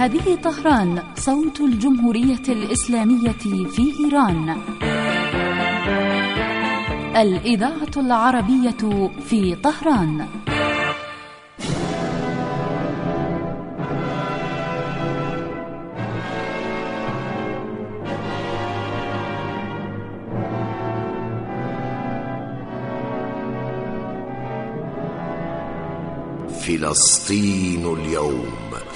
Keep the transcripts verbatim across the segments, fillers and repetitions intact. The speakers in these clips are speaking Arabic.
هذه طهران، صوت الجمهورية الإسلامية في إيران. الإذاعة العربية في طهران. فلسطين اليوم.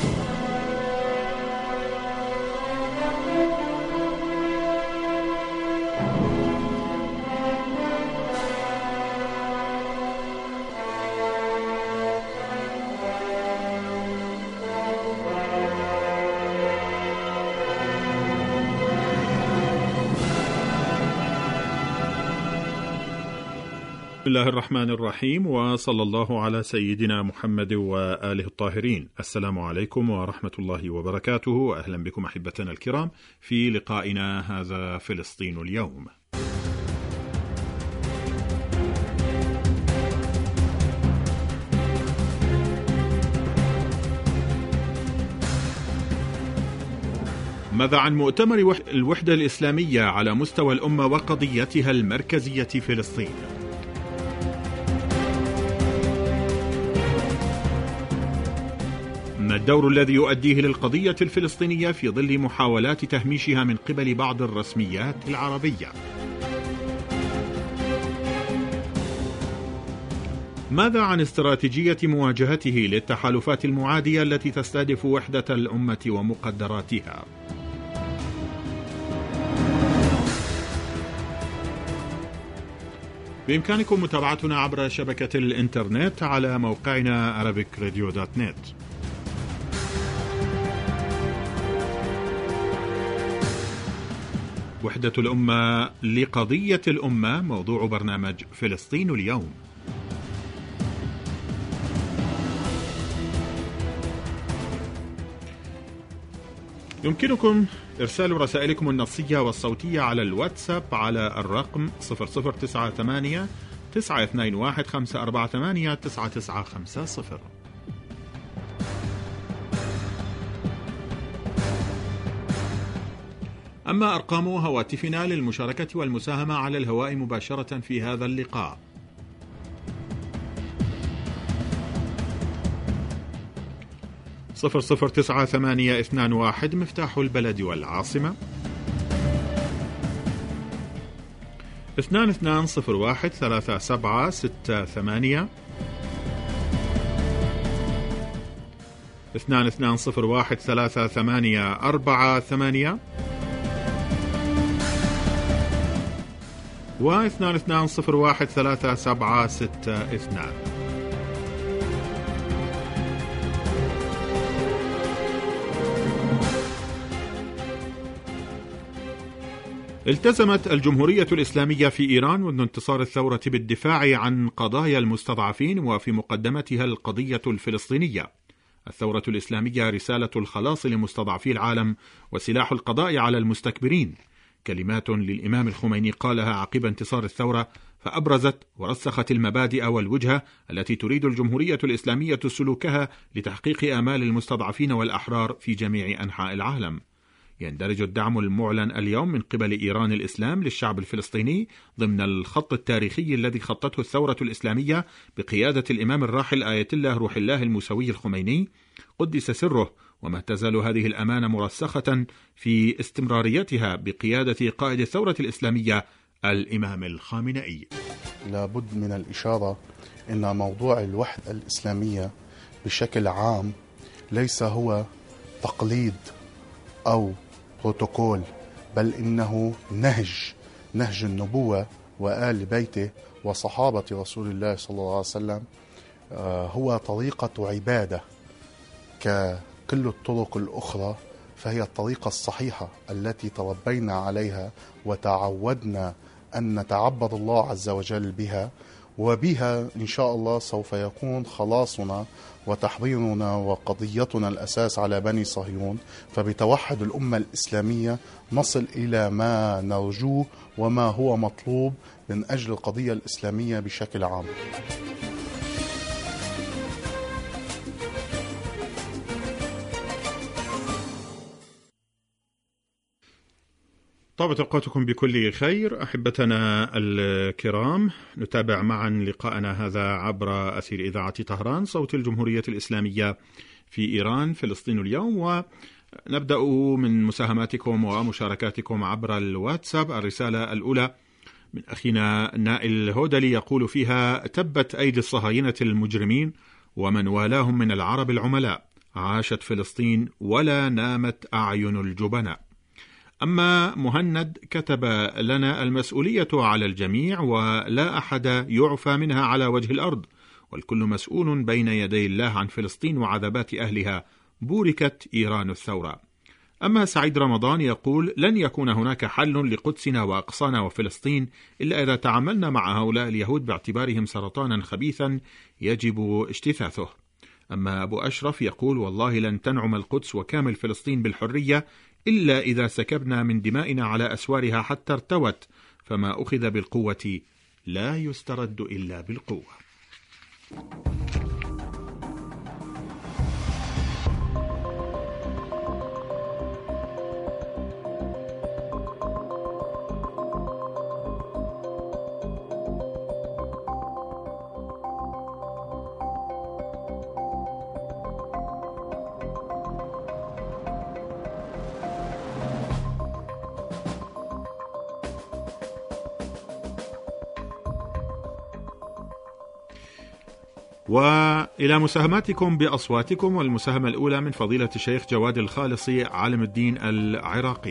بسم الله الرحمن الرحيم، وصلى الله على سيدنا محمد وآله الطاهرين. السلام عليكم ورحمة الله وبركاته، وأهلا بكم أحبتنا الكرام في لقائنا هذا فلسطين اليوم. ماذا عن مؤتمر الوحدة الإسلامية على مستوى الأمة وقضيتها المركزية فلسطين؟ ما الدور الذي يؤديه للقضية الفلسطينية في ظل محاولات تهميشها من قبل بعض الرسميات العربية؟ ماذا عن استراتيجية مواجهته للتحالفات المعادية التي تستهدف وحدة الأمة ومقدراتها؟ بإمكانكم متابعتنا عبر شبكة الإنترنت على موقعنا أرابيك راديو دوت نت. وحدة الأمة لقضية الأمة، موضوع برنامج فلسطين اليوم. يمكنكم إرسال رسائلكم النصية والصوتية على الواتساب على الرقم صفر صفر تسعة ثمانية تسعة اثنين واحد خمسة أربعة ثمانية تسعة تسعة خمسة صفر. أما أرقام هواتفنا للمشاركة والمساهمة على الهواء مباشرة في هذا اللقاء: صفر صفر تسعة ثمانية اثنان واحد مفتاح البلد والعاصمة، اثنان اثنان صفر واحد ثلاثة سبعة ستة ثمانية، اثنان اثنان صفر واحد ثلاثة ثمانية أربعة ثمانية، واثنان اثنان صفر واحد ثلاثة سبعة ستة اثنان. التزمت الجمهورية الإسلامية في إيران منذ انتصار الثورة بالدفاع عن قضايا المستضعفين، وفي مقدمتها القضية الفلسطينية. الثورة الإسلامية رسالة الخلاص لمستضعفي العالم وسلاح القضاء على المستكبرين، كلمات للإمام الخميني قالها عقب انتصار الثورة، فأبرزت ورسخت المبادئ والوجهة التي تريد الجمهورية الإسلامية سلوكها لتحقيق آمال المستضعفين والأحرار في جميع أنحاء العالم. يندرج الدعم المعلن اليوم من قبل إيران الإسلام للشعب الفلسطيني ضمن الخط التاريخي الذي خطته الثورة الإسلامية بقيادة الإمام الراحل آية الله روح الله الموسوي الخميني قدس سره، وما تزال هذه الأمانة مرسخة في استمراريتها بقيادة قائد الثورة الإسلامية الإمام الخامنئي. لابد من الإشارة أن موضوع الوحدة الإسلامية بشكل عام ليس هو تقليد أو بروتوكول، بل إنه نهج نهج النبوة وآل بيته وصحابة رسول الله صلى الله عليه وسلم. هو طريقة عبادة ككل الطرق الأخرى، فهي الطريقة الصحيحة التي تربينا عليها وتعودنا أن نتعبد الله عز وجل بها، وبها إن شاء الله سوف يكون خلاصنا وتحريرنا وقضيتنا الأساس على بني صهيون. فبتوحد الأمة الإسلامية نصل إلى ما نرجوه وما هو مطلوب من أجل القضية الإسلامية بشكل عام. طابت أوقاتكم بكل خير أحبتنا الكرام، نتابع معا لقاءنا هذا عبر أثير إذاعة طهران صوت الجمهورية الإسلامية في إيران فلسطين اليوم، ونبدأ من مساهماتكم ومشاركاتكم عبر الواتساب. الرسالة الأولى من أخينا نائل هودلي يقول فيها: تبت أيدي الصهاينة المجرمين ومن والاهم من العرب العملاء، عاشت فلسطين ولا نامت أعين الجبناء. أما مهند كتب لنا: المسؤولية على الجميع ولا أحد يعفى منها على وجه الأرض، والكل مسؤول بين يدي الله عن فلسطين وعذابات أهلها، بوركت إيران الثورة. أما سعيد رمضان يقول: لن يكون هناك حل لقدسنا وأقصانا وفلسطين إلا إذا تعاملنا مع هؤلاء اليهود باعتبارهم سرطانا خبيثا يجب اجتثاثه. أما أبو أشرف يقول: والله لن تنعم القدس وكامل فلسطين بالحرية إلا إذا سكبنا من دمائنا على أسوارها حتى ارتوت، فما أخذ بالقوة لا يسترد إلا بالقوة. وإلى مساهماتكم بأصواتكم، والمساهمة الأولى من فضيلة الشيخ جواد الخالصي عالم الدين العراقي.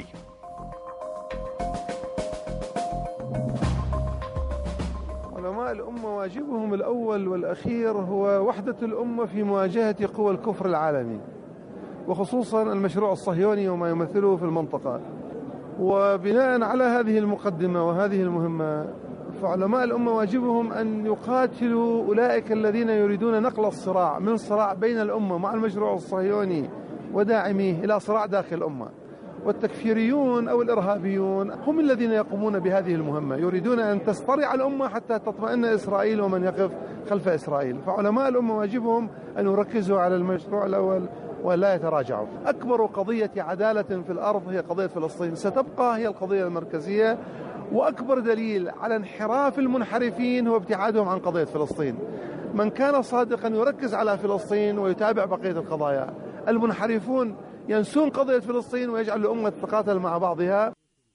علماء الأمة واجبهم الأول والأخير هو وحدة الأمة في مواجهة قوى الكفر العالمي، وخصوصا المشروع الصهيوني وما يمثله في المنطقة. وبناء على هذه المقدمة وهذه المهمة، فعلماء الأمة واجبهم أن يقاتلوا أولئك الذين يريدون نقل الصراع من صراع بين الأمة مع المشروع الصهيوني وداعميه إلى صراع داخل الأمة. والتكفيريون أو الإرهابيون هم الذين يقومون بهذه المهمة، يريدون أن تسترع الأمة حتى تطمئن إسرائيل ومن يقف خلف إسرائيل. فعلماء الأمة واجبهم أن يركزوا على المشروع الأول ولا يتراجعوا. أكبر قضية عدالة في الأرض هي قضية فلسطين، ستبقى هي القضية المركزية، وأكبر دليل على انحراف المنحرفين هو ابتعادهم عن قضية فلسطين. من كان صادقا يركز على فلسطين ويتابع بقية القضايا. المنحرفون ينسون قضية فلسطين ويجعل الأمة تتقاتل مع بعضها.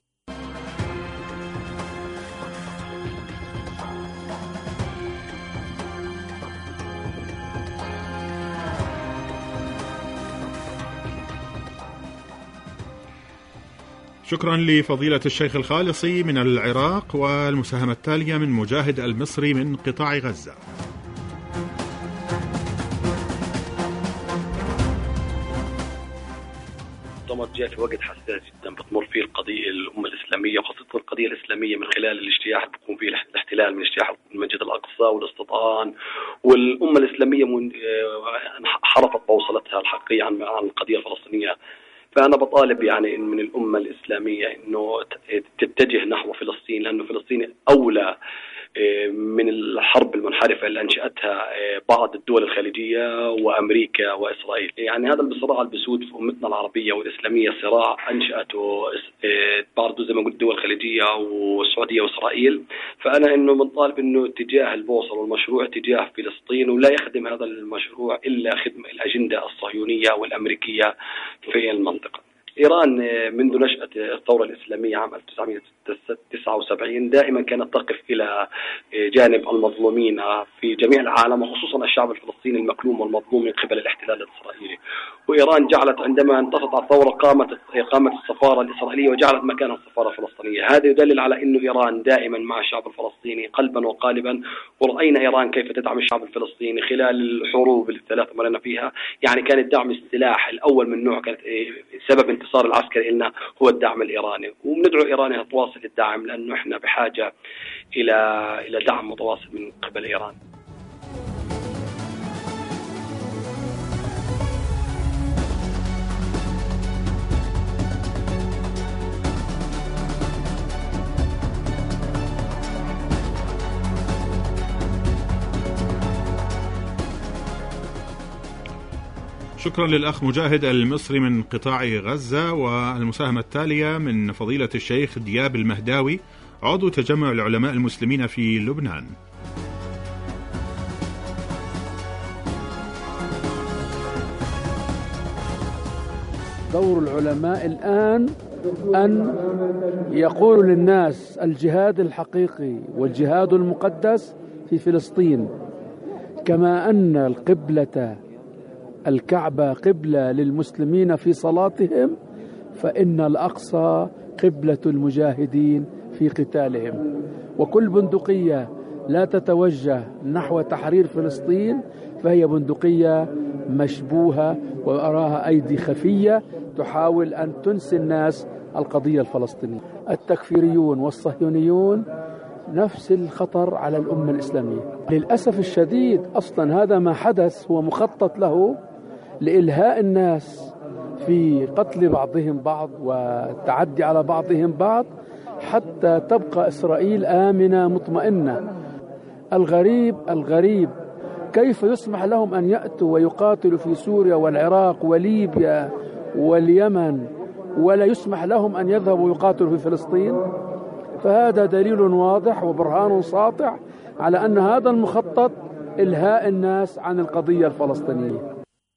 شكرا لفضيلة الشيخ الخالصي من العراق. والمساهمة التالية من مجاهد المصري من قطاع غزة. طبعا جاء في وقت حساس جدا بتمر فيه القضية الأمة الإسلامية، وخاصة القضية الإسلامية من خلال الاجتياح اللي بيكون فيه الاحتلال من اجتياح المسجد الأقصى والاستيطان، والأمة الإسلامية انحرفت بوصلتها الحقيقية عن القضية الفلسطينية. فأنا بطالب يعني من الأمة الإسلامية إنه تتجه نحو فلسطين، لأنه فلسطين أولى من الحرب المنحرفة اللي أنشأتها بعض الدول الخليجية وأمريكا وإسرائيل. يعني هذا الصراع البسود في أمتنا العربية والإسلامية صراع أنشأته برضو زي ما قلت الدول الخليجية والسعودية وإسرائيل. فأنا إنه بنطالب إنه اتجاه البوصل والمشروع اتجاه فلسطين، ولا يخدم هذا المشروع إلا خدمة الأجندة الصهيونية والأمريكية في المنطقة. إيران منذ نشأة الثورة الإسلامية عام ألف وتسعمئة وتسعة وسبعين دائما كانت تقف إلى جانب المظلومين في جميع العالم، وخصوصا الشعب الفلسطيني المكلوم والمظلوم من قبل الاحتلال الإسرائيلي. وإيران جعلت عندما انتصرت الثورة قامت قامت السفارة الإسرائيلية وجعلت مكان السفارة الفلسطينية. هذا يدلل على أنه إيران دائما مع الشعب الفلسطيني قلبا وقالبا، ورأينا إيران كيف تدعم الشعب الفلسطيني خلال الحروب الثلاث مرنا فيها. يعني كان الدعم السلاح الأول من نوع، كانت سبب انتصار العسكري لنا هو الدعم الإيراني، وبندعو إيران أن تواصل الدعم لأنه إحنا بحاجة إلى إلى دعم متواصل من قبل إيران. شكرا للأخ مجاهد المصري من قطاع غزة. والمساهمة التالية من فضيلة الشيخ دياب المهداوي عضو تجمع العلماء المسلمين في لبنان. دور العلماء الآن أن يقولوا للناس الجهاد الحقيقي والجهاد المقدس في فلسطين، كما أن القبلة الكعبة قبلة للمسلمين في صلاتهم، فإن الأقصى قبلة المجاهدين في قتالهم. وكل بندقية لا تتوجه نحو تحرير فلسطين فهي بندقية مشبوهة وأراها أيدي خفية تحاول أن تنسي الناس القضية الفلسطينية. التكفيريون والصهيونيون نفس الخطر على الأمة الإسلامية. للأسف الشديد أصلا هذا ما حدث هو مخطط له لإلهاء الناس في قتل بعضهم بعض والتعدي على بعضهم بعض حتى تبقى إسرائيل آمنة مطمئنة. الغريب الغريب كيف يسمح لهم أن يأتوا ويقاتلوا في سوريا والعراق وليبيا واليمن ولا يسمح لهم أن يذهبوا ويقاتلوا في فلسطين؟ فهذا دليل واضح وبرهان ساطع على أن هذا المخطط إلهاء الناس عن القضية الفلسطينية.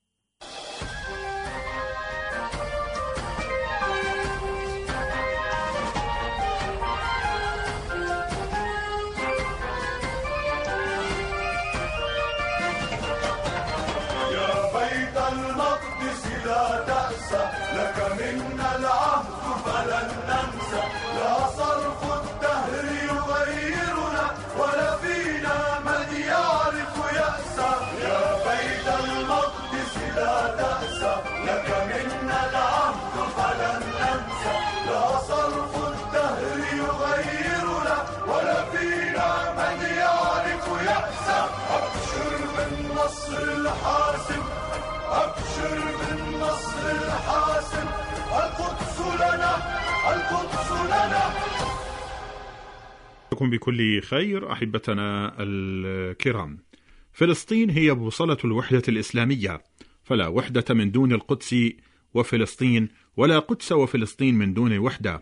لكم بكل خير أحبتنا الكرام. فلسطين هي بوصلة الوحدة الإسلامية، فلا وحدة من دون القدس وفلسطين، ولا قدس وفلسطين من دون وحدة.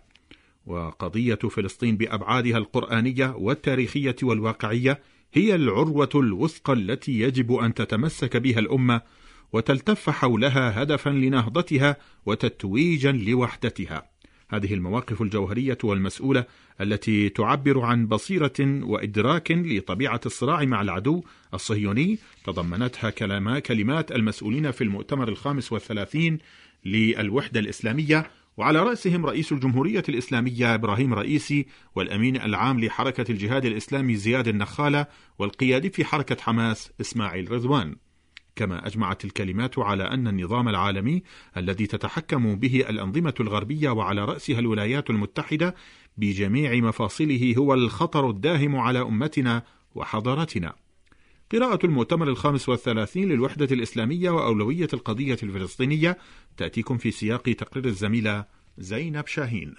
وقضية فلسطين بأبعادها القرآنية والتاريخية والواقعية هي العروة الوثقى التي يجب أن تتمسك بها الأمة وتلتف حولها هدفا لنهضتها وتتويجا لوحدتها. هذه المواقف الجوهرية والمسؤولة التي تعبر عن بصيرة وإدراك لطبيعة الصراع مع العدو الصهيوني تضمنتها كلمات المسؤولين في المؤتمر الخامس والثلاثين للوحدة الإسلامية، وعلى رأسهم رئيس الجمهورية الإسلامية إبراهيم رئيسي، والأمين العام لحركة الجهاد الإسلامي زياد النخالة، والقيادي في حركة حماس إسماعيل رضوان. كما أجمعت الكلمات على أن النظام العالمي الذي تتحكم به الأنظمة الغربية وعلى رأسها الولايات المتحدة بجميع مفاصله هو الخطر الداهم على أمتنا وحضارتنا. قراءة المؤتمر الخامس والثلاثين للوحدة الإسلامية وأولوية القضية الفلسطينية تأتيكم في سياق تقرير الزميلة زينب شاهين.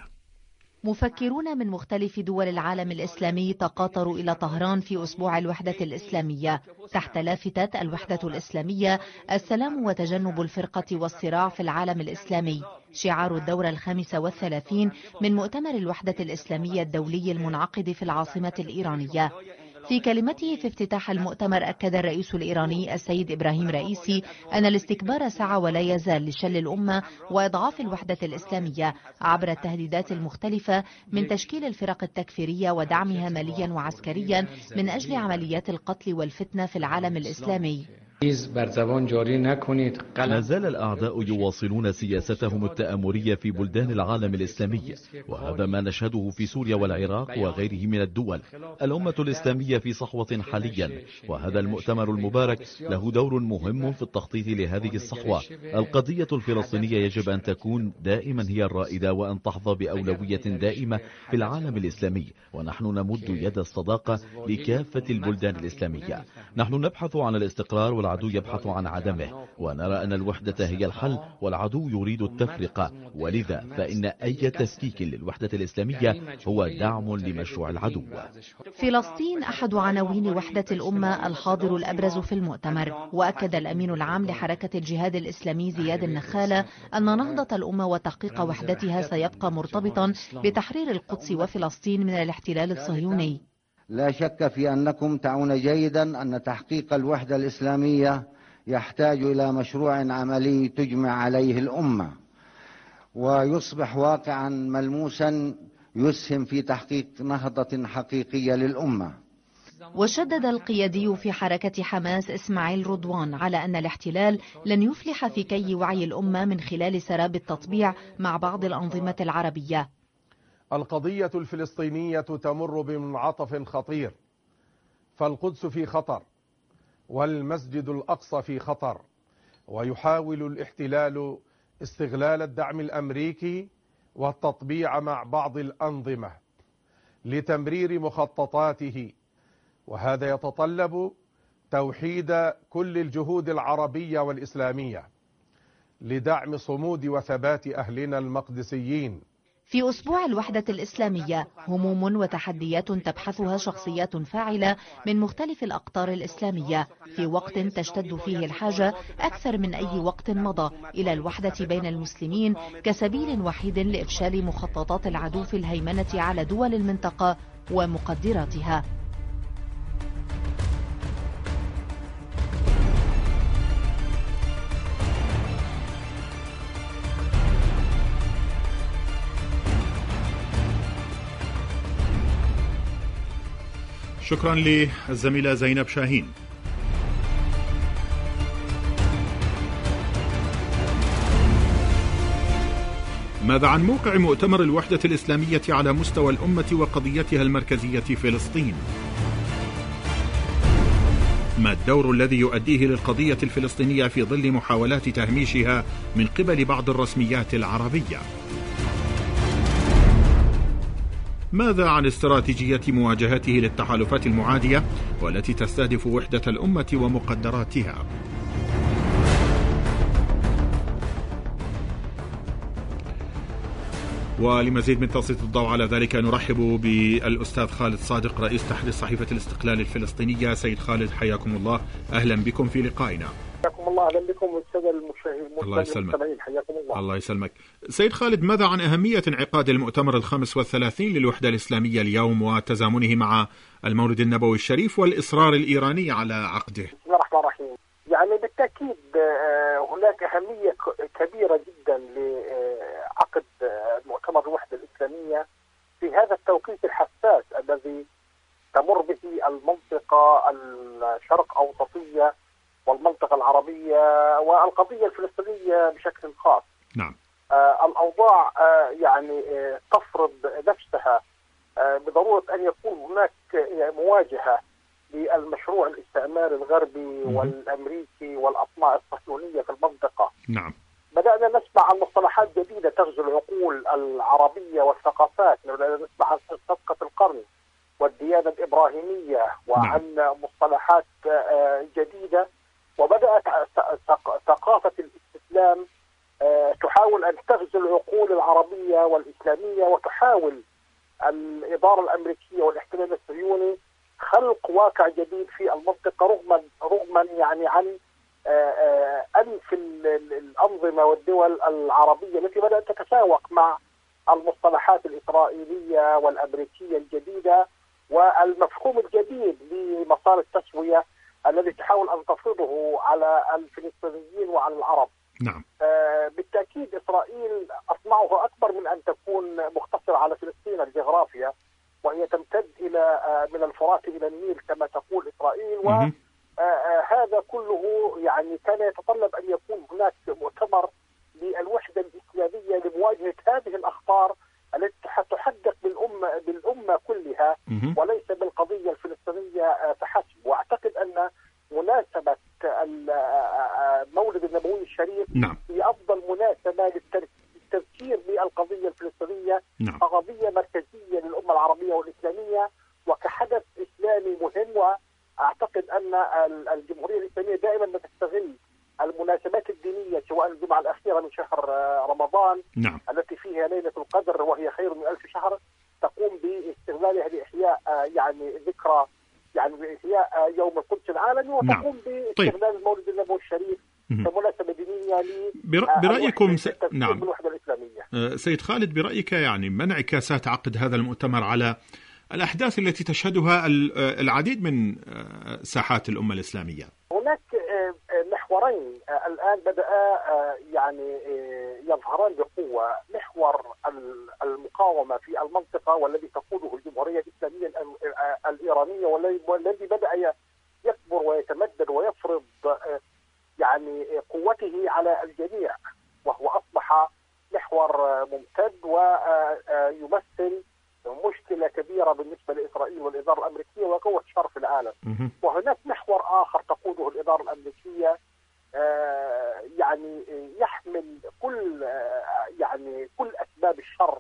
مفكرون من مختلف دول العالم الإسلامي تقاطروا إلى طهران في أسبوع الوحدة الإسلامية تحت لافتة الوحدة الإسلامية، السلام وتجنب الفرقة والصراع في العالم الإسلامي، شعار الدورة الخامسة والثلاثين من مؤتمر الوحدة الإسلامية الدولي المنعقد في العاصمة الإيرانية. في كلمته في افتتاح المؤتمر أكد الرئيس الإيراني السيد إبراهيم رئيسي أن الاستكبار سعى ولا يزال لشل الأمة وإضعاف الوحدة الإسلامية عبر التهديدات المختلفة من تشكيل الفرق التكفيرية ودعمها ماليا وعسكريا من أجل عمليات القتل والفتنة في العالم الإسلامي. ما زال الأعداء يواصلون سياستهم التآمرية في بلدان العالم الإسلامي، وهذا ما نشهده في سوريا والعراق وغيره من الدول. الأمة الإسلامية في صحوة حاليا، وهذا المؤتمر المبارك له دور مهم في التخطيط لهذه الصحوة. القضية الفلسطينية يجب أن تكون دائما هي الرائدة وأن تحظى بأولوية دائمة في العالم الإسلامي، ونحن نمد يد الصداقة لكافة البلدان الإسلامية. نحن نبحث عن الاستقرار والعدالة والعدو يبحث عن عدمه، ونرى أن الوحدة هي الحل والعدو يريد التفرقة، ولذا فإن أي تفكيك للوحدة الإسلامية هو دعم لمشروع العدو. فلسطين أحد عناوين وحدة الأمة الحاضر الأبرز في المؤتمر. وأكد الأمين العام لحركة الجهاد الإسلامي زياد النخالة أن نهضة الأمة وتحقيق وحدتها سيبقى مرتبطا بتحرير القدس وفلسطين من الاحتلال الصهيوني. لا شك في أنكم تعون جيدا أن تحقيق الوحدة الإسلامية يحتاج إلى مشروع عملي تجمع عليه الأمة ويصبح واقعا ملموسا يسهم في تحقيق نهضة حقيقية للأمة. وشدد القيادي في حركة حماس إسماعيل رضوان على أن الاحتلال لن يفلح في كي وعي الأمة من خلال سراب التطبيع مع بعض الأنظمة العربية. القضية الفلسطينية تمر بمنعطف خطير، فالقدس في خطر والمسجد الأقصى في خطر، ويحاول الاحتلال استغلال الدعم الأمريكي والتطبيع مع بعض الأنظمة لتمرير مخططاته، وهذا يتطلب توحيد كل الجهود العربية والإسلامية لدعم صمود وثبات أهلنا المقدسيين. في أسبوع الوحدة الإسلامية هموم وتحديات تبحثها شخصيات فاعلة من مختلف الأقطار الإسلامية في وقت تشتد فيه الحاجة أكثر من أي وقت مضى إلى الوحدة بين المسلمين كسبيل وحيد لإفشال مخططات العدو في الهيمنة على دول المنطقة ومقدراتها. شكرا للزميلة زينب شاهين. ماذا عن موقع مؤتمر الوحدة الإسلامية على مستوى الأمة وقضيتها المركزية فلسطين؟ ما الدور الذي يؤديه للقضية الفلسطينية في ظل محاولات تهميشها من قبل بعض الرسميات العربية؟ ماذا عن استراتيجية مواجهته للتحالفات المعادية والتي تستهدف وحدة الأمة ومقدراتها؟ ولمزيد من تسليط الضوء على ذلك نرحب بالأستاذ خالد صادق رئيس تحرير صحيفة الاستقلال الفلسطينية. سيد خالد حياكم الله، أهلا بكم في لقائنا. حياكم الله. اهلا بكم والساده المشاهدين. الله يسلمك. حياكم الله. الله يسلمك. سيد خالد، ماذا عن أهمية انعقاد المؤتمر الخامس والثلاثين للوحدة الإسلامية اليوم وتزامنه مع المولد النبوي الشريف والإصرار الإيراني على عقده؟ بسم الله الرحمن الرحيم. يعني بالتأكيد هناك أهمية كبيرة جدا لعقد مؤتمر الوحدة الإسلامية في هذا التوقيت الحساس الذي تمر به المنطقة الشرق أوسطية والمنطقة العربية والقضية الفلسطينية بشكل خاص. نعم. آه الأوضاع آه يعني آه تفرض نفسها آه بضرورة أن يكون هناك مواجهة للمشروع الاستعماري الغربي م- والأمريكي والأطماع الصهيونية في المنطقة. نعم. بدأنا نسمع عن مصطلحات جديدة تغزو العقول العربية والثقافات، بدأنا نسمع عن صفقة القرن والديانة الإبراهيمية وعن نعم. مصطلحات آه جديدة، وبدأت ثقافة الاستسلام تحاول أن تغزو العقول العربية والإسلامية، وتحاول الإدارة الأمريكية والاحتلال الصهيوني خلق واقع جديد في المنطقة رغما رغما يعني عن أنف الأنظمة والدول العربية التي بدأت تتساوق مع المصطلحات الإسرائيلية والأمريكية الجديدة والمفهوم الجديد لمسار التسوية الذي تحاول أن تفرضه على الفلسطينيين وعلى العرب. نعم. آه بالتأكيد إسرائيل أطمعها أكبر من أن تكون مقتصرة على فلسطين الجغرافيا، وهي تمتد إلى آه من الفرات إلى النيل كما تقول إسرائيل، وهذا كله يعني كان يتطلب أن يكون هناك مؤتمر للوحدة الإسلامية لمواجهة هذه الأخطار التي تحدق بالأمة بالأمة كلها وليس بالقضية الفلسطينية فحسب. وأعتقد أن مناسبة المولد النبوي الشريف نعم. هي أفضل مناسبة للتذكير بالقضية الفلسطينية نعم. كقضية مركزية للأمة العربية والإسلامية وكحدث إسلامي مهم أعتقد أن الجمهورية الإسلامية دائما ما تستغل المناسبات الدينية سواء الجمعة الأخيرة من شهر رمضان نعم. التي فيها ليلة القدر وهي خير من ألف شهر، تقوم باستغلالها لإحياء يعني ذكرى يعني بإحياء يوم القدس العالمي، وتقوم نعم. باستغلال طيب. المولد النبوي الشريف كمناسبة دينية ل برأيكم س... نعم بالوحدة الإسلامية. سيد خالد، برأيك يعني ما انعكاسات عقد هذا المؤتمر على الأحداث التي تشهدها العديد من ساحات الأمة الإسلامية؟ هناك محورين الآن بدأ يعني يظهران بقوة، محور المقاومة في المنطقة والذي تقوده الجمهورية الإسلامية الإيرانية والذي بدأ يكبر ويتمدد ويفرض يعني قوته على الجميع، وهو أصبح محور ممتد ويمثل مشكلة كبيرة بالنسبة لإسرائيل والإدارة الأمريكية وقوة شر في العالم. وهناك محور آخر تقوده الإدارة الأمريكية يعني يحمل كل يعني كل أسباب الشر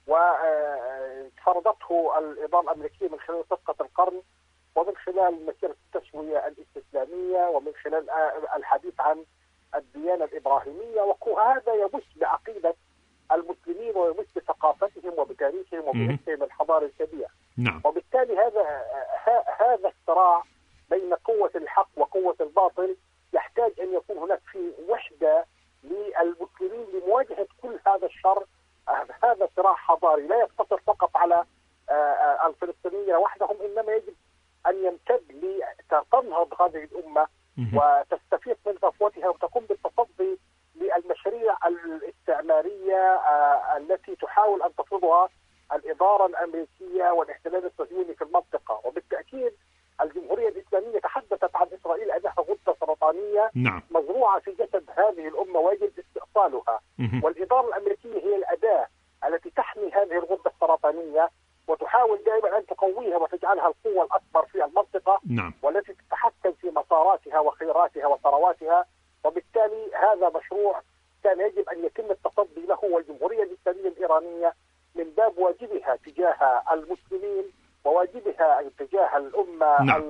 وفرضته الإدارة الأمريكية من خلال صفقة القرن ومن خلال مسيرة التسوية الاستسلامية ومن خلال الحديث عن الديانة الإبراهيمية، وهذا يبث بعقيدة المسلمين ويمس بثقافتهم وبتاريخهم وبنفسهم الحضاري الكبير. نعم. وبالتالي هذا هذا الصراع بين قوة الحق وقوة الباطل يحتاج أن يكون هناك في وحدة للمسلمين لمواجهة كل هذا الشر. هذا صراع حضاري لا يقتصر فقط على الفلسطينيين وحدهم، إنما يجب أن يمتد لتنهض هذه الأمة وتستفيق من غفوتها وتقوم بالتصدي للمشاريع الاستعمارية التي تحاول أن تفرضها الإدارة الأمريكية والاحتلال الصهيوني في المنطقة. وبالتأكيد الجمهورية الإسلامية تحدثت عن إسرائيل أنها غدة سرطانية نعم. مزروعة في جسد هذه الأمة ويجب استئصالها، والإدارة الأمريكية هي الأداة التي تحمي هذه الغدة السرطانية وتحاول دائما أن تقويها وتجعلها القوة الأكبر في المنطقة. نعم. والتي تتحكم في مساراتها وخيراتها وثرواتها. وبالتالي هذا مشروع كان يجب أن يتم التصدي له، والجمهورية الإسلامية الإيرانية من باب واجبها تجاه المسلمين وواجبها تجاه الأمة نعم.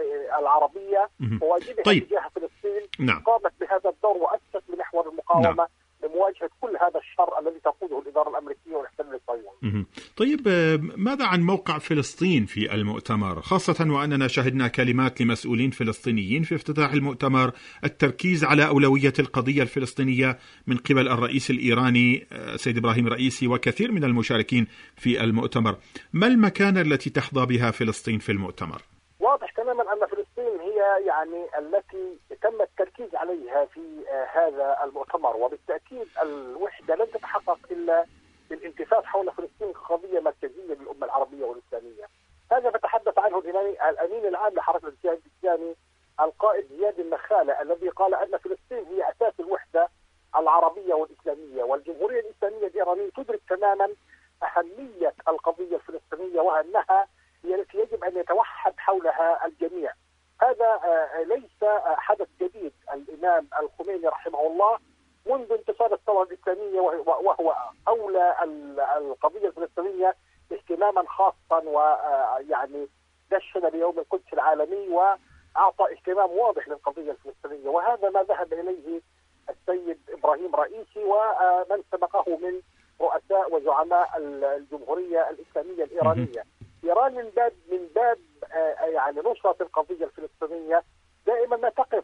العربية وواجبها طيب. تجاه فلسطين نعم. قامت بهذا الدور وأسست لمحور المقاومة نعم. لمواجهة كل هذا الشر الذي تقوده الإدارة الأمريكية والاحتلال الصهيوني. طيب، ماذا عن موقع فلسطين في المؤتمر، خاصة وأننا شهدنا كلمات لمسؤولين فلسطينيين في افتتاح المؤتمر التركيز على أولوية القضية الفلسطينية من قبل الرئيس الإيراني سيد إبراهيم رئيسي وكثير من المشاركين في المؤتمر. ما المكانة التي تحظى بها فلسطين في المؤتمر؟ واضح تماما أن فلسطين هي يعني التي تم التركيز عليها في هذا المؤتمر، وبالتأكيد الوحدة لن تتحقق إلا بالالتفاف حول فلسطين كقضية مركزية للأمة العربية والإسلامية. هذا ما تحدث عنه الأمين العام لحركة الجهاد الإسلامي القائد زياد النخالة الذي قال أن فلسطين هي أساس الوحدة العربية والإسلامية، والجمهورية الإسلامية الإيرانية تدرك تماما أهمية القضية الفلسطينية وأنها هي التي يجب أن يتوحد حولها الجميع. هذا ليس حدث جديد. الإمام الخميني رحمه الله منذ انتصار الثورة الإسلامية وهو أولى القضية الفلسطينية اهتماما خاصا ويعني دشن بيوم القدس العالمي وأعطى اهتمام واضح للقضية الفلسطينية، وهذا ما ذهب إليه السيد إبراهيم رئيسي ومن سبقه من رؤساء وزعماء الجمهورية الإسلامية الإيرانية. إيران من باب من باب يعني نصرة القضية الفلسطينية دائما ما تقف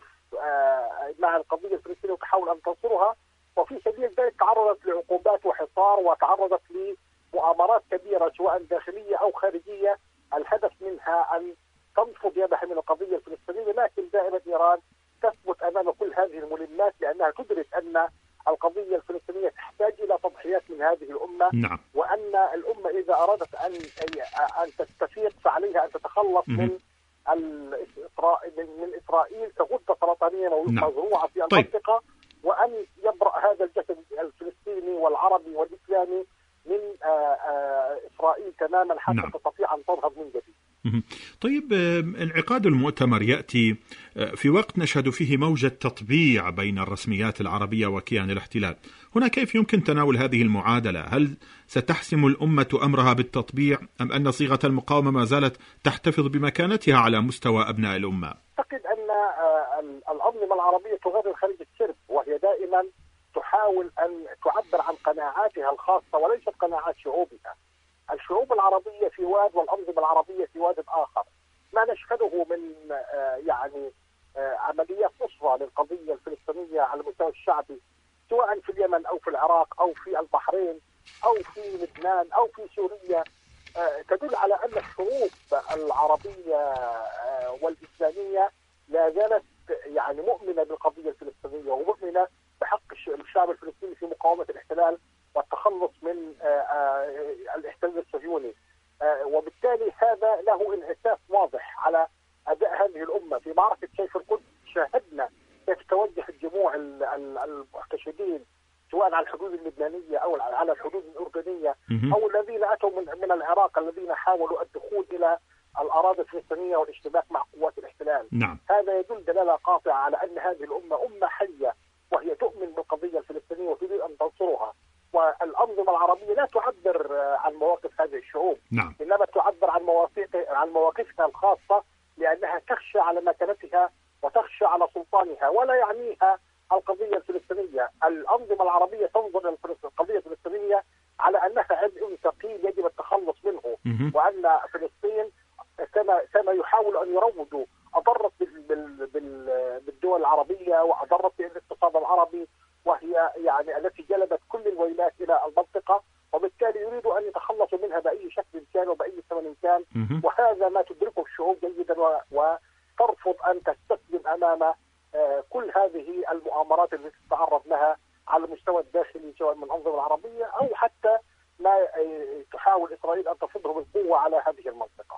مع القضية الفلسطينية وتحاول أن تنصرها، وفي سبيل ذلك تعرضت لعقوبات وحصار وتعرضت لمؤامرات كبيرة سواء داخلية أو خارجية الهدف منها أن تنفض يدها من القضية الفلسطينية، لكن دائما إيران تثبت أمام كل هذه الملمات لأنها تدرك أن القضية الفلسطينية تحتاج إلى تضحيات من هذه الأمة. نعم. وأن الأمة إذا أرادت أن أن تستفيق فعليها أن تتخلص من من إسرائيل كغدة سرطانية مزروعة في المنطقة. طيب. وأن يبرأ هذا الجسد الفلسطيني والعربي والإسلامي من إسرائيل تماما حتى نعم. تستطيع أن تنهض من جديد. طيب، انعقاد المؤتمر يأتي في وقت نشهد فيه موجة تطبيع بين الرسميات العربية وكيان الاحتلال. هنا كيف يمكن تناول هذه المعادلة؟ هل ستحسم الأمة أمرها بالتطبيع أم أن صيغة المقاومة ما زالت تحتفظ بمكانتها على مستوى أبناء الأمة؟ أعتقد أن الأنظمة العربية تغرد خارج السرب، وهي دائما تحاول أن تعبر عن قناعاتها الخاصة وليست قناعات شعوبها. الشعوب العربية في واد والأنظمة العربية في واد آخر. ما نشهده من يعني عمليات نصرة للقضية الفلسطينية على المستوى الشعبي، سواء في اليمن أو في العراق أو في البحرين أو في لبنان أو في سوريا، تدل على أن الشعوب العربية والإسلامية لا زالت يعني مؤمنة بالقضية الفلسطينية ومؤمنة بحق الشعب الفلسطيني في مقاومة الاحتلال والتخلص من الاحتلال الصهيوني. وبالتالي هذا له انعكاس واضح على أداء هذه الأمة في معركة سيف القدس. شاهدنا كيف توجه الجموع المحتشدين سواء على الحدود اللبنانية أو على الحدود الأردنية أو الذين أتوا من من العراق الذين حاولوا الدخول إلى الأراضي الفلسطينية والاشتباك مع قوات الاحتلال. نعم. هذا يدل دلالة قاطعة على أن هذه الأمة أمة حية وهي تؤمن بالقضية الفلسطينية وتريد أن تنصرها. والأنظمة العربية لا تعبر عن مواقف هذه الشعوب، نعم. إنما تعبر عن مواقف عن مواقفها الخاصة، لأنها تخشى على مكانتها وتخشى على سلطانها ولا يعنيها القضية الفلسطينية. الأنظمة العربية تنظر للقضية الفلسطينية على أنها عبء ثقيل يجب التخلص منه، وأن فلسطين كما كما يحاول أن يروجوا أضرت بالدول العربية وأضرت بالاقتصاد العربي، وهي يعني التي جلبت كل الويلات إلى المنطقة، وبالتالي يريدوا أن يتخلصوا منها بأي شكل كان وبأي ثمن كان. وهذا ما تدركه الشعوب جيدا وترفض أن تستسلم أمام كل هذه المؤامرات التي تتعرض لها على المستوى الداخلي سواء من الأنظمة العربية أو حتى ما تحاول إسرائيل أن تفرضه بالقوة على هذه المنطقة.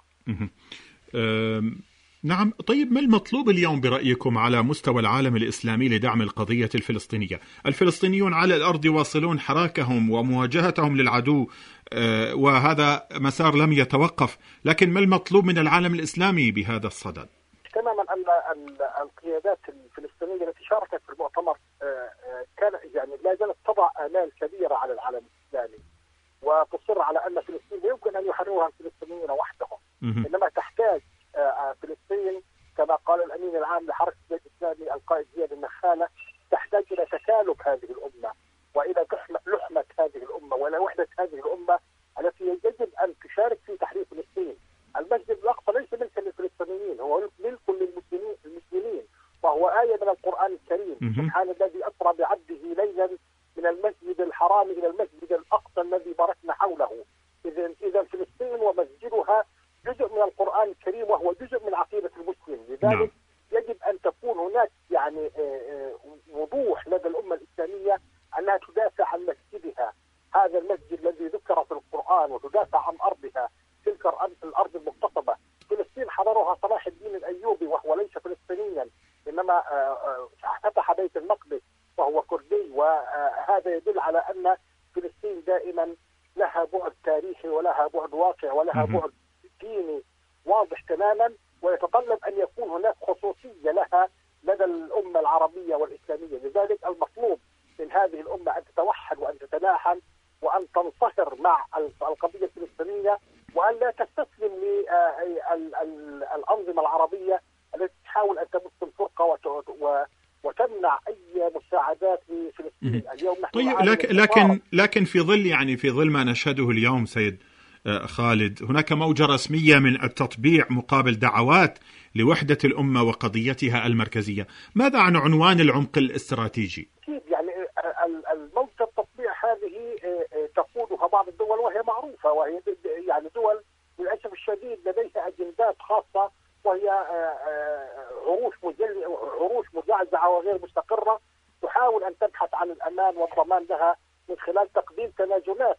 نعم. طيب، ما المطلوب اليوم برأيكم على مستوى العالم الإسلامي لدعم القضية الفلسطينية؟ الفلسطينيون على الأرض يواصلون حراكهم ومواجهتهم للعدو، وهذا مسار لم يتوقف، لكن ما المطلوب من العالم الإسلامي بهذا الصدد؟ تماما أن القيادات الفلسطينية التي شاركت في المؤتمر كان يعني لا زالت تضع آمال كبيرة على العالم الإسلامي وتصر على أن فلسطين لا يمكن أن يحررها الفلسطينيين وحدهم، إنما تحتاج فلسطين كما قال الأمين العام لحركة الجيش الإسلامي القائد زياد النخالة، تحتاج إلى تكالب هذه الأمة وإلى لحمة هذه الأمة وإلى وحدة هذه الأمة التي يجب أن تشارك في تحرير فلسطين. المسجد الأقصى ليس ملكا للفلسطينيين، هو ملك للمسلمين المسلمين وهو آية من القرآن الكريم. سبحان الذي أسرى بعبده ليلا من المسجد الحرام إلى المسجد الأقصى الذي باركنا حوله. إذا إذا فلسطين ومسجدها جزء من القرآن الكريم وهو جزء من عقيدة المسلم، لذلك يجب أن تكون هناك يعني وضوح لدى الأمة الإسلامية أنها تدافع عن مسجدها، هذا المسجد الذي ذكر في القرآن، وتدافع عن أرضها، تلك الأرض المغتصبة. فلسطين حضرها صلاح الدين الأيوبي وهو ليس فلسطينيا، إنما فتح بيت المقدس وهو كردي، وهذا يدل على أن فلسطين دائما لها بعد تاريخي ولها بعد واقع ولها بعد ديني واضح تماما، ويتطلب أن يكون هناك خصوصية لها لدى الأمة العربية والإسلامية. لذلك المطلوب من هذه الأمة أن تتوحد وأن تتناحم وأن تنصهر مع القضية الفلسطينية، وأن لا تستسلم للأنظمة العربية التي تحاول أن تبث الفرقة وتمنع أي مساعدات لفلسطين. اليوم نحن طيب، لكن لكن لكن في ظل يعني في ظل ما نشهده اليوم سيد خالد، هناك موجة رسمية من التطبيع مقابل دعوات لوحدة الأمة وقضيتها المركزية. ماذا عن عنوان العمق الاستراتيجي؟ يعني الموجة التطبيع هذه تقودها بعض الدول وهي معروفة، وهي يعني دول للأسف الشديد لديها أجندات خاصة، وهي عروش عروش مجعزعة وغير مستقرة، تحاول أن تبحث عن الأمان والضمان لها من خلال تقديم تنازلات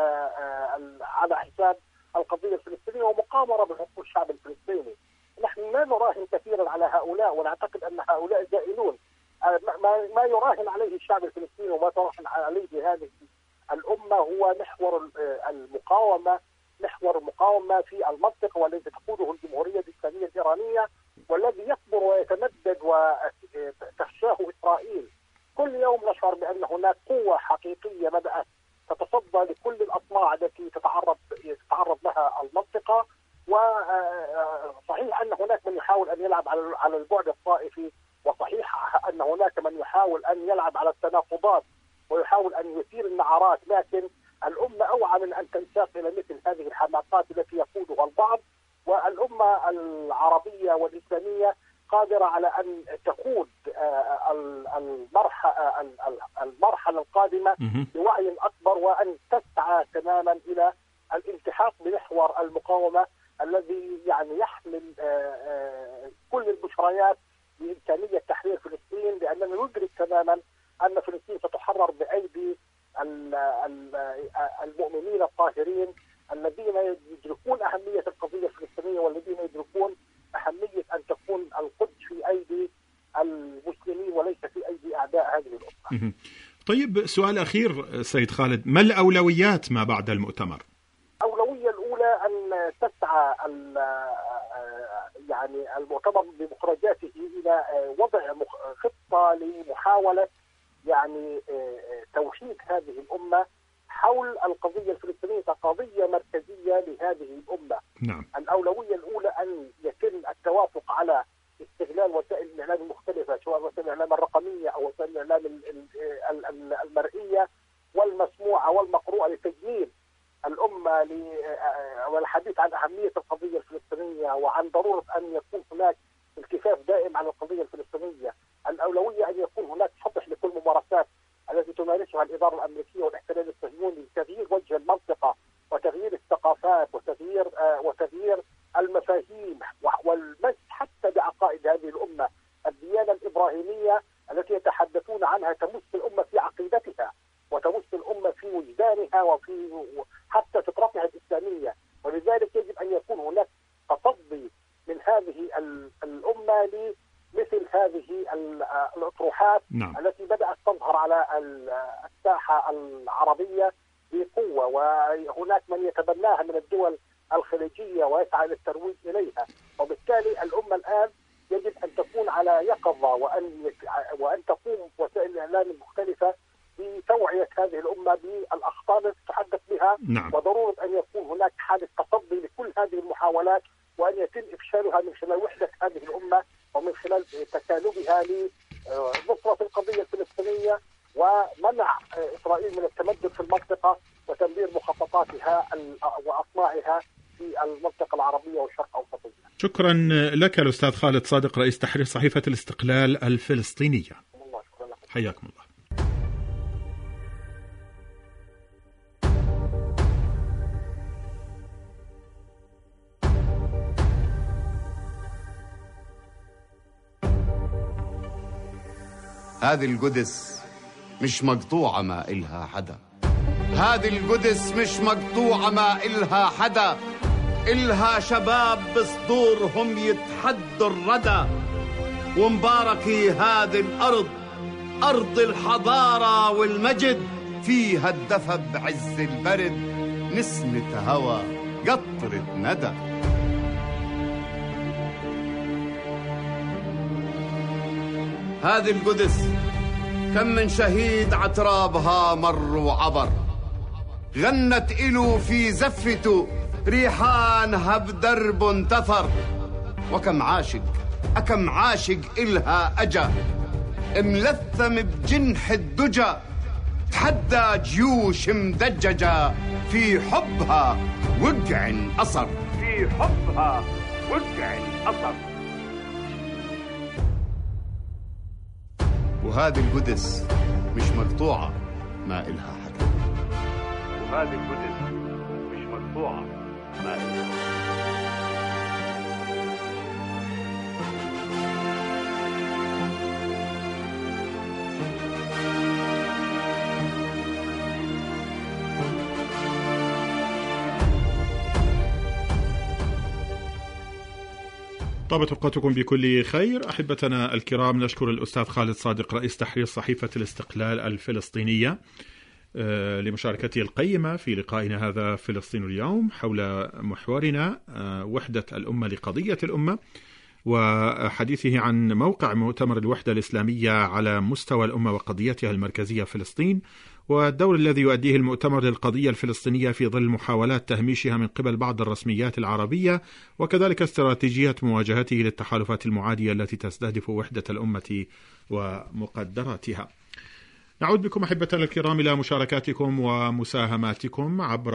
على حساب القضية الفلسطينية ومقامرة بحقوق الشعب الفلسطيني. نحن لا نراهن كثيرا على هؤلاء، ونعتقد أن هؤلاء زائلون. ما يراهن عليه الشعب الفلسطيني وما تراهن عليه هذه الأمة هو محور المقاومة محور المقاومة في المنطقة والذي تقوده الجمهورية الإسلامية الإيرانية، والذي يكبر ويتمدد وتخشاه إسرائيل. كل يوم نشعر بأن هناك قوة حقيقية بدأت تتصدى لكل الأطماع التي تتعرض تتعرض لها المنطقة. وصحيح أن هناك من يحاول أن يلعب على البعد الطائفي، وصحيح أن هناك من يحاول أن يلعب على التناقضات ويحاول أن يثير النعرات، لكن الأمة أوعى من أن تنساق إلى مثل هذه الحماقات التي يقودها البعض. والأمة العربية والإسلامية قادرة على أن تقود المرحلة القادمة بوعي أكبر، وأن تسعى تماما إلى الالتحاق بمحور المقاومة الذي يعني يحمل كل البشريات بإمكانية تحرير فلسطين، لأننا ندرك تماما أن فلسطين ستحرر بأيدي المؤمنين الطاهرين الذين يدركون أهمية القضية الفلسطينية، والذين يدركون أهمية أن تكون القدس في أيدي المسلمين وليس في أيدي أعداء هذه الأمة. طيب، سؤال أخير سيد خالد، ما الأولويات ما بعد المؤتمر؟ الأولوية الأولى أن تسعى يعني المؤتمر بمخرجاته إلى وضع خطة لمحاولة يعني توحيد هذه الأمة حول القضية الفلسطينية كقضية مركزية لهذه الأمة. نعم. الأولوية الأولى أن يتم التوافق على استغلال وسائل الإعلام المختلفة، سواء وسائل الإعلام الرقمية أو وسائل الإعلام المرئية والمسموعة والمقروءة لتجنيد الأمة والحديث عن أهمية القضية الفلسطينية وعن ضرورة أن يكون هناك التفاف دائم على القضية الفلسطينية. الأولوية أن يكون هناك فتح لكل الممارسات التي تمارسها الإدارة الأمريكية والاحتلال الصهيوني لتغيير وجه المنطقة وتغيير الثقافات وتغيير آه وتغيير المفاهيم والمس حتى بعقائد هذه الأمة. الديانة الإبراهيمية التي يتحدثون عنها تمس الأمة في عقيدتها وتمس الأمة في وجدانها وفي حتى فطرتها الإسلامية، ولذلك يجب أن يكون هناك تصدي من هذه الأمة لمثل هذه الأطروحات. نعم. التي بدأت تظهر على الساحة العربية بقوة، وهناك من يتبناها من الدول الخليجية ويسعى للترويج إليها. وبالتالي الأمة الآن يجب أن تكون على يقظة وأن وأن تقوم وسائل الإعلام المختلفة بتوعية هذه الأمة بالأخطار التي تتحدث بها. نعم. وضرورة أن يكون هناك حالة تصدي لكل هذه المحاولات، وأن يتم إفشالها من خلال وحدة هذه الأمة ومن خلال تكالبها لنصرة القضية الفلسطينية ومنع إسرائيل من التمدد في المنطقة وتدمير مخططاتها وأصناعها في المنطقة العربية والشرق الأوسط. شكرا لك الأستاذ خالد صادق، رئيس تحرير صحيفة الاستقلال الفلسطينية. حياكم الله. هذه القدس مش مقطوعة ما إلها حدا، هذه القدس مش مقطوعة ما إلها حدا، إلها شباب بصدورهم يتحدوا الردى. ومباركي هذه الأرض، أرض الحضارة والمجد، فيها الدفى بعز البرد، نسمة هوى قطرة ندى. هذه القدس كم من شهيد عترابها مر وعبر، غنت إلو في زفته ريحانها بدرب انتثر. وكم عاشق أكم عاشق إلها أجا، ملثم بجنح الدجى، تحدى جيوش مدججة، في حبها وقع أثر، في حبها وقع أثر. وهذه القدس مش مقطوعة ما إلها حدا، وهذه القدس مش مقطوعة ما إلها حدا. طابت أوقاتكم بكل خير. أحبتنا الكرام، نشكر الأستاذ خالد صادق رئيس تحرير صحيفة الاستقلال الفلسطينية. لمشاركته القيمة في لقائنا هذا فلسطين اليوم حول محورنا وحدة الأمة لقضية الأمة، وحديثه عن موقع مؤتمر الوحدة الإسلامية على مستوى الأمة وقضيتها المركزية فلسطين، والدور الذي يؤديه المؤتمر للقضية الفلسطينية في ظل محاولات تهميشها من قبل بعض الرسميات العربية، وكذلك استراتيجية مواجهته للتحالفات المعادية التي تستهدف وحدة الأمة ومقدراتها. نعود بكم أحبة الكرام إلى مشاركاتكم ومساهماتكم عبر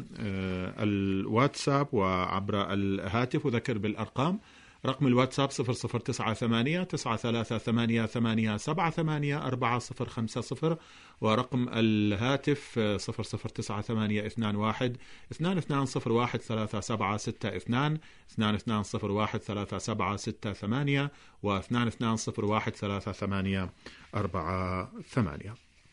الواتساب وعبر الهاتف. وذكر بالأرقام: رقم الواتساب صفر صفر تسعة ثمانية تسعة ثلاثة ثمانية ثمانية سبعة ثمانية أربعة صفر خمسة صفر، ورقم الهاتف صفر صفر تسعة ثمانية اثنان واحد اثنان اثنان صفر واحد ثلاثة سبعة ستة اثنان اثنان اثنان صفر واحد ثلاثة سبعة ستة ثمانية واثنان اثنان صفر واحد ثلاثة ثمانية أربعة ثمانية.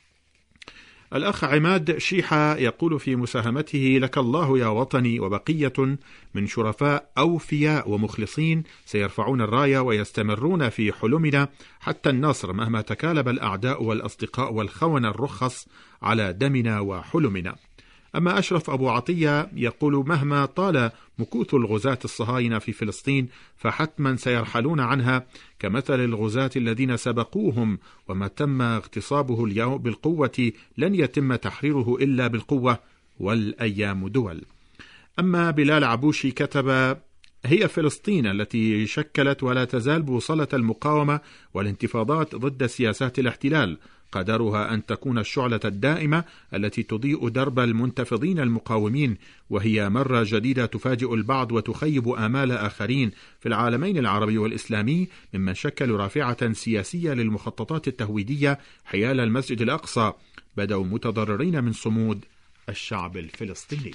الأخ عماد شيحة يقول في مساهمته: لك الله يا وطني، وبقية من شرفاء أوفياء ومخلصين سيرفعون الراية ويستمرون في حلمنا حتى النصر، مهما تكالب الأعداء والأصدقاء والخونة الرخص على دمنا وحلمنا. أما أشرف أبو عطية يقول: مهما طال مكوث الغزاة الصهاينة في فلسطين فحتما سيرحلون عنها كمثل الغزاة الذين سبقوهم، وما تم اغتصابه اليوم بالقوة لن يتم تحريره إلا بالقوة، والأيام دول. أما بلال عبوشي كتب: هي فلسطين التي شكلت ولا تزال بوصلة المقاومة والانتفاضات ضد سياسات الاحتلال، قدرها أن تكون الشعلة الدائمة التي تضيء درب المنتفضين المقاومين، وهي مرة جديدة تفاجئ البعض وتخيب آمال آخرين في العالمين العربي والإسلامي ممن شكلوا رافعة سياسية للمخططات التهويدية حيال المسجد الأقصى، بدأوا متضررين من صمود الشعب الفلسطيني.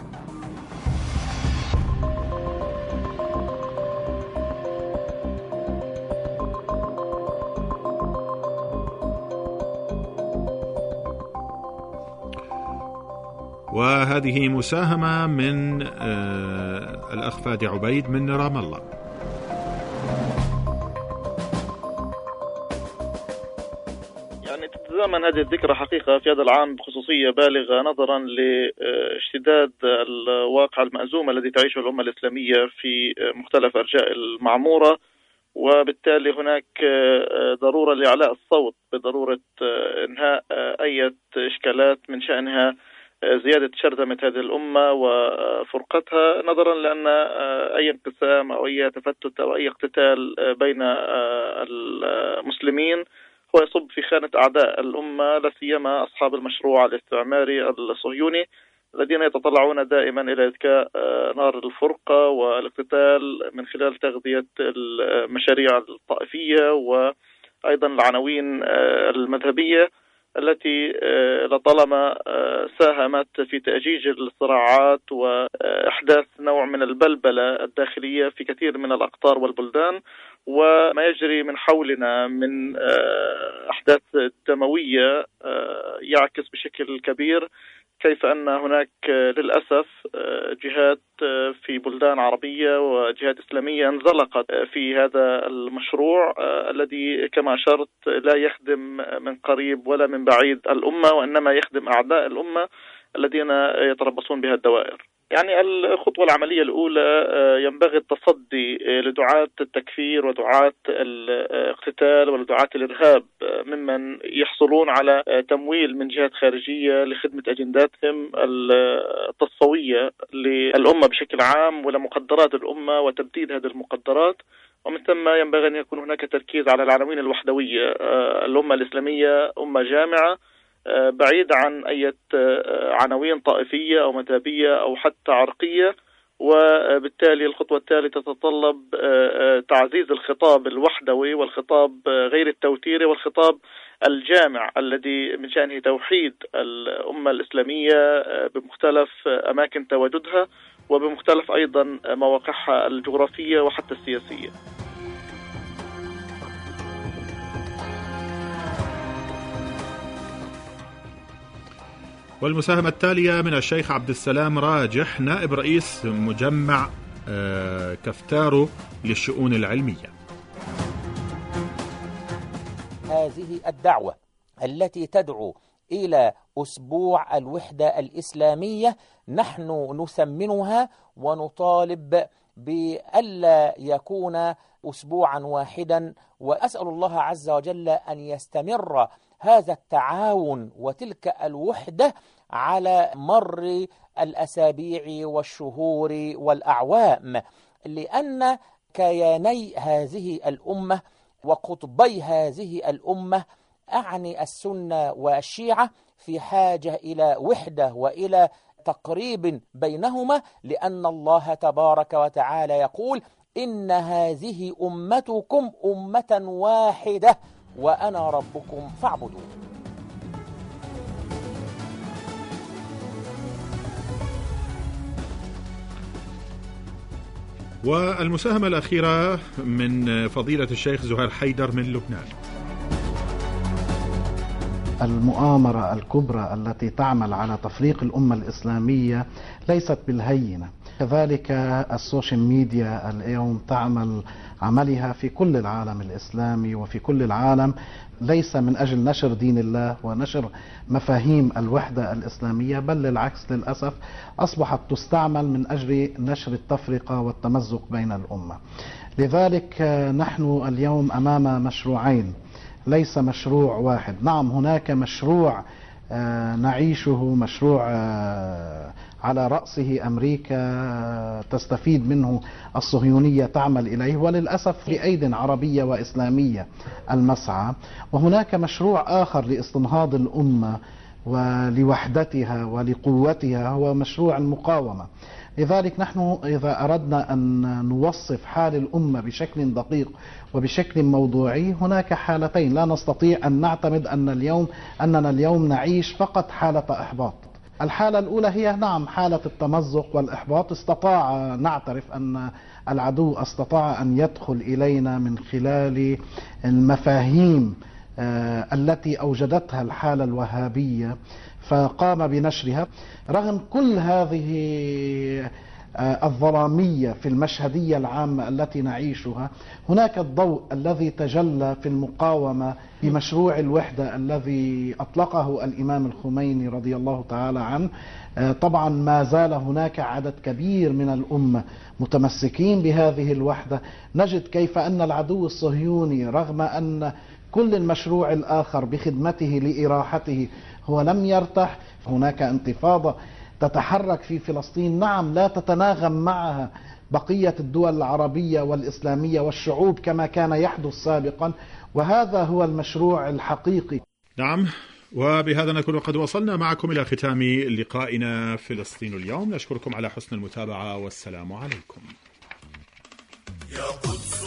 وهذه مساهمة من آه الأخ فادي عبيد من رام الله. يعني تتزامن هذه الذكرى حقيقة في هذا العام بخصوصية بالغة نظرا لاشتداد الواقع المأزوم الذي تعيشه الأمة الإسلامية في مختلف أرجاء المعمورة، وبالتالي هناك ضرورة لإعلاء الصوت بضرورة إنهاء أي إشكالات من شأنها زيادة شرذمة هذه الأمة وفرقتها، نظرا لأن أي انقسام أو أي تفتت أو أي اقتتال بين المسلمين هو يصب في خانة أعداء الأمة، لا سيما أصحاب المشروع الاستعماري الصهيوني الذين يتطلعون دائما إلى إذكاء نار الفرقة والاقتتال من خلال تغذية المشاريع الطائفية وأيضا العناوين المذهبية التي لطالما ساهمت في تأجيج الصراعات وإحداث نوع من البلبلة الداخلية في كثير من الأقطار والبلدان. وما يجري من حولنا من أحداث دموية يعكس بشكل كبير كيف أن هناك للأسف جهات في بلدان عربية وجهات إسلامية انزلقت في هذا المشروع الذي كما أشرت لا يخدم من قريب ولا من بعيد الأمة، وإنما يخدم أعداء الأمة الذين يتربصون بها الدوائر. يعني الخطوة العملية الأولى ينبغي التصدي لدعاة التكفير ودعاة الاقتتال ودعاة الإرهاب ممن يحصلون على تمويل من جهات خارجية لخدمة أجنداتهم التصفوية للأمة بشكل عام ولمقدرات الأمة وتبديد هذه المقدرات. ومن ثم ينبغي أن يكون هناك تركيز على العناوين الوحدوية. الأمة الإسلامية أمة جامعة بعيد عن أي عناوين طائفية أو مذهبية أو حتى عرقية، وبالتالي الخطوة التالية تتطلب تعزيز الخطاب الوحدوي والخطاب غير التوتيري والخطاب الجامع الذي من شأنه توحيد الأمة الإسلامية بمختلف أماكن تواجدها وبمختلف أيضا مواقعها الجغرافية وحتى السياسية. والمساهمة التالية من الشيخ عبد السلام راجح نائب رئيس مجمع كفتارو للشؤون العلمية. هذه الدعوة التي تدعو إلى أسبوع الوحدة الإسلامية، نحن نثمنها ونطالب بألا يكون أسبوعا واحدا، وأسأل الله عز وجل أن يستمر هذا التعاون وتلك الوحدة على مر الأسابيع والشهور والأعوام، لأن كياني هذه الأمة وقطبي هذه الأمة أعني السنة والشيعة في حاجة إلى وحدة وإلى تقريب بينهما، لأن الله تبارك وتعالى يقول: إن هذه أمتكم أمة واحدة وأنا ربكم فاعبدون. والمساهمة الأخيرة من فضيلة الشيخ زهير حيدر من لبنان. المؤامرة الكبرى التي تعمل على تفريق الأمة الإسلامية ليست بالهينة، كذلك السوشيال ميديا اليوم تعمل عملها في كل العالم الإسلامي وفي كل العالم، ليس من أجل نشر دين الله ونشر مفاهيم الوحدة الإسلامية، بل للعكس للأسف أصبحت تستعمل من أجل نشر التفرقة والتمزق بين الأمة. لذلك نحن اليوم أمام مشروعين، ليس مشروع واحد. نعم هناك مشروع نعيشه، مشروع على رأسه أمريكا تستفيد منه الصهيونية تعمل إليه، وللأسف بأيد عربية وإسلامية المسعى. وهناك مشروع آخر لاستنهاض الأمة ولوحدتها ولقوتها، هو مشروع المقاومة. لذلك نحن إذا أردنا أن نوصف حال الأمة بشكل دقيق وبشكل موضوعي، هناك حالتين لا نستطيع أن نعتمد أن اليوم أننا اليوم نعيش فقط حالة إحباط. الحالة الأولى هي نعم حالة التمزق والإحباط، استطاع نعترف أن العدو استطاع أن يدخل إلينا من خلال المفاهيم التي أوجدتها الحالة الوهابية فقام بنشرها. رغم كل هذه الظلامية في المشهدية العامة التي نعيشها، هناك الضوء الذي تجلى في المقاومة بمشروع الوحدة الذي أطلقه الإمام الخميني رضي الله تعالى عنه. طبعا ما زال هناك عدد كبير من الأمة متمسكين بهذه الوحدة. نجد كيف أن العدو الصهيوني رغم أن كل المشروع الآخر بخدمته لإراحته هو لم يرتاح. هناك انتفاضة تتحرك في فلسطين، نعم لا تتناغم معها بقية الدول العربية والإسلامية والشعوب كما كان يحدث سابقا، وهذا هو المشروع الحقيقي. نعم، وبهذا نكون قد وصلنا معكم إلى ختام لقائنا فلسطين اليوم. نشكركم على حسن المتابعة والسلام عليكم. يا قدس